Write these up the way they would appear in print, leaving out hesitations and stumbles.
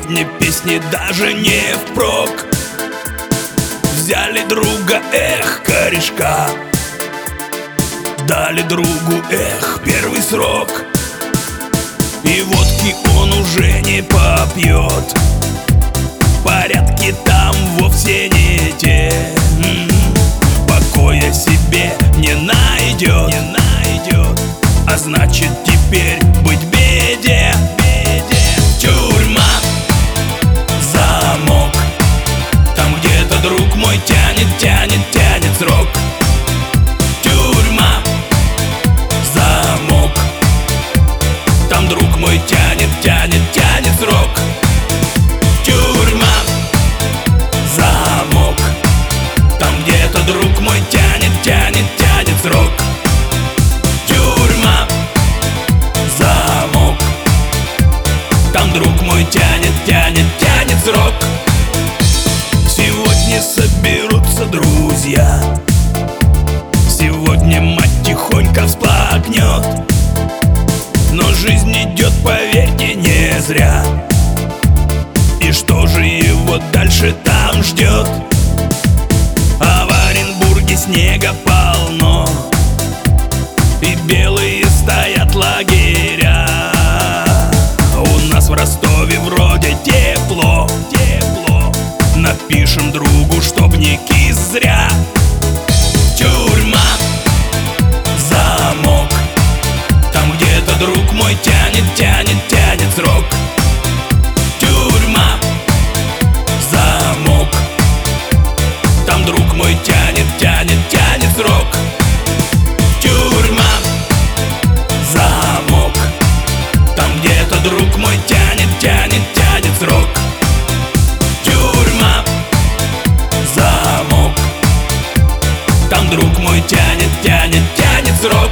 Сегодня песни даже не впрок. Взяли друга, эх, корешка, дали другу, эх, первый срок. И водки он уже не попьет, порядки там вовсе не те. Покоя себе не найдет, а значит теперь быть в беде. Тюрьма, замок, там где-то, друг мой, тянет срок. Тюрьма, замок, там, друг мой, тянет срок. Тюрьма, замок, там где-то, друг мой, тянет срок. Тюрьма, замок, там, друг мой, тянет срок. Сегодня соберутся друзья, сегодня мать тихонько всплакнет. Но жизнь идет, поверьте, не зря. И что же его дальше там ждет? А в Оренбурге снега полно, и белые стоят лагеря. У нас в Ростове вроде тепло, напишем другу, чтоб не кис зря. Тюрьма, замок, там где-то, друг мой, тянет срок. Тюрьма, замок, там, друг мой, тянет срок. Тюрьма, замок, там где-то, друг мой, тянет срок. Тюрьма, замок, там, друг мой, тянет срок.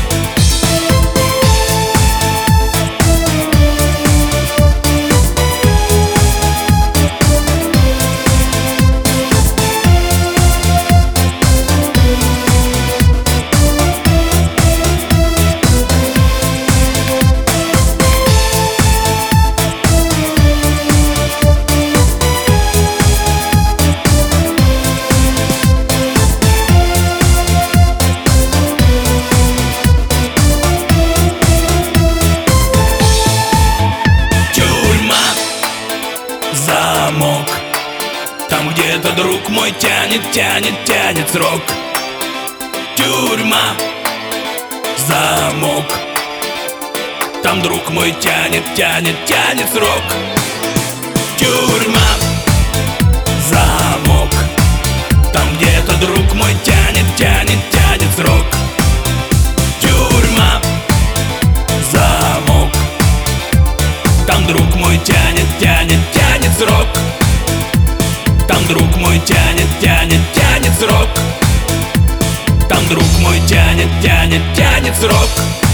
Замок, там где-то, друг мой, тянет срок. Тюрьма, замок, там, друг мой, тянет срок. Тюрьма, замок, там где-то, друг мой, тянет срок. Тюрьма, замок, там, друг мой, тянет срок. Там, друг мой, тянет срок. Там, друг мой, тянет срок.